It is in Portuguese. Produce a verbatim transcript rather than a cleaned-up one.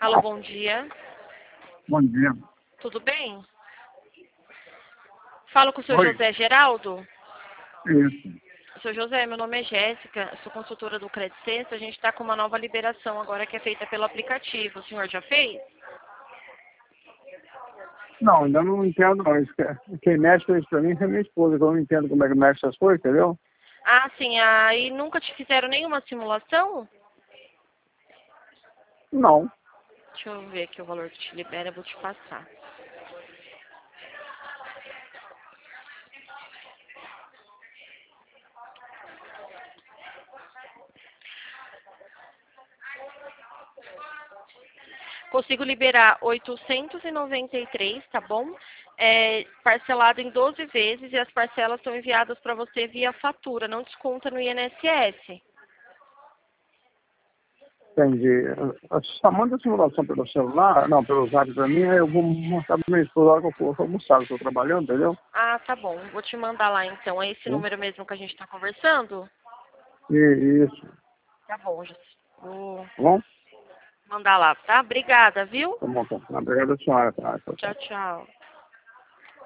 Alô, bom dia. Bom dia. Tudo bem? Falo com o seu Oi. José Geraldo. Isso. Seu José, meu nome é Jéssica, sou consultora do Credit Sense. A gente está com uma nova liberação agora que é feita pelo aplicativo. O senhor já fez? Não, ainda não entendo não. Isso que- Quem mexe com isso pra mim é minha esposa, que eu não entendo como é que mexe essas coisas, entendeu? Ah, sim. Aí nunca te fizeram nenhuma simulação? Não. Deixa eu ver aqui o valor que te libera, eu vou te passar. Consigo liberar oitocentos e noventa e três, tá bom? É, parcelado em doze vezes e as parcelas são enviadas para você via fatura, não desconta no I N S S. Entendi. Só manda a simulação pelo celular, não, pelo zap pra mim, aí eu vou mostrar pra minha esposa na hora que eu for almoçar, eu tô trabalhando, entendeu? Ah, tá bom. Vou te mandar lá então. É esse Hum? número mesmo que a gente está conversando? E isso. Tá bom, José. Vou Tá bom? mandar lá, tá? Obrigada, viu? Tá bom, tá. Obrigado, senhora. Tá, tchau, tchau. Tchau, tchau.